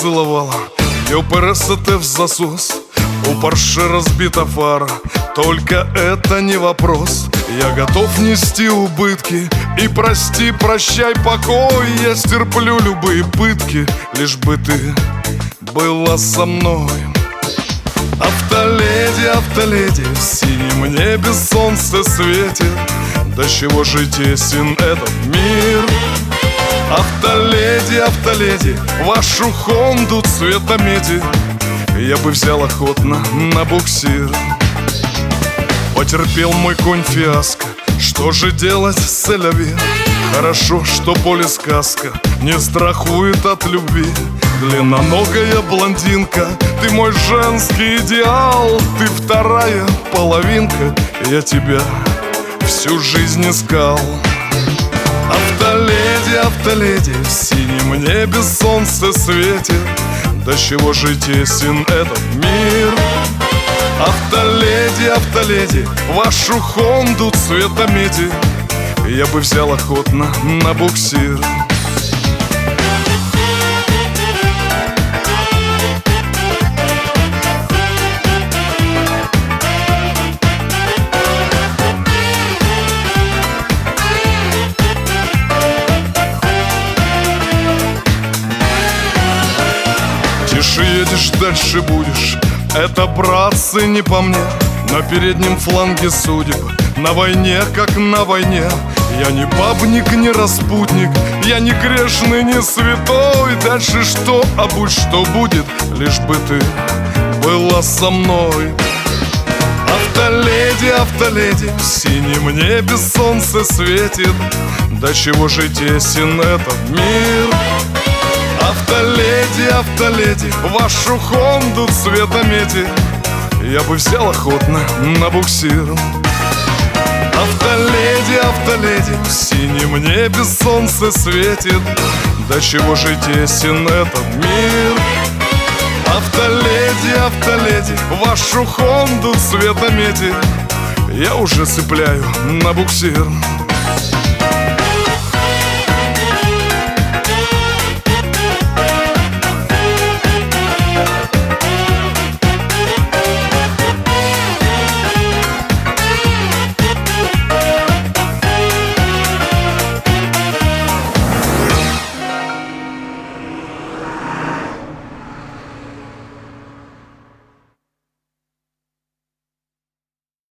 поцілувала, і уперся ты в засос. У Порше разбита фара, только это не вопрос. Я готов нести убытки, и прости, прощай, покой. Я стерплю любые пытки, лишь бы ты была со мной. Автоледи, автоледи, в синем небе солнце светит. До чего же тесен этот мир? Автоледи, автоледи, вашу Хонду цвета меди я бы взял охотно на буксир. Потерпел мой конь фиаско, что же делать с Эль-Авив? Хорошо, что поле сказка не страхует от любви. Длинноногая блондинка, ты мой женский идеал. Ты вторая половинка, я тебя всю жизнь искал. Автоледи, автоледи, в синем небе солнце светит. До чего же тесен этот мир? Автоледи, автоледи, вашу Хонду цвета меди я бы взял охотно на буксир. Тише едешь, дальше будешь. Это, братцы, не по мне. На переднем фланге судеб, на войне, как на войне. Я не бабник, не распутник, я не грешный, не святой. Дальше что, а будь что будет, лишь бы ты была со мной. Автоледи, автоледи, в синем небе солнце светит. До чего же тесен этот мир? Автоледи, автоледи, вашу Хонду цвета меди я бы взял охотно на буксир. Автоледи, автоледи, в синем небе солнце светит. До чего же тесен этот мир? Автоледи, автоледи, вашу Хонду цвета меди я уже цепляю на буксир.